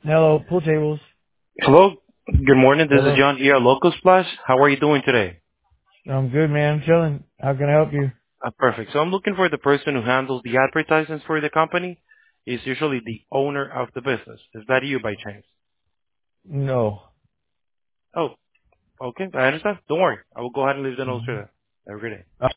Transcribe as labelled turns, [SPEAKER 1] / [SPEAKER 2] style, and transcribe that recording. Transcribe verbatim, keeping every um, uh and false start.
[SPEAKER 1] Hello, pool tables.
[SPEAKER 2] Hello. Good morning. This is
[SPEAKER 1] Hello.
[SPEAKER 2] John here at Local Splash. How are you doing today?
[SPEAKER 1] I'm good, man. I'm chilling. How can I help you?
[SPEAKER 2] Uh, perfect. So I'm looking for the person who handles the advertisements for the company. Is usually the owner of the business. Is that you by chance?
[SPEAKER 1] No.
[SPEAKER 2] Oh, okay. I understand. Don't worry. I will go ahead and leave the notes for
[SPEAKER 1] Mhm.
[SPEAKER 2] that. Have a good day.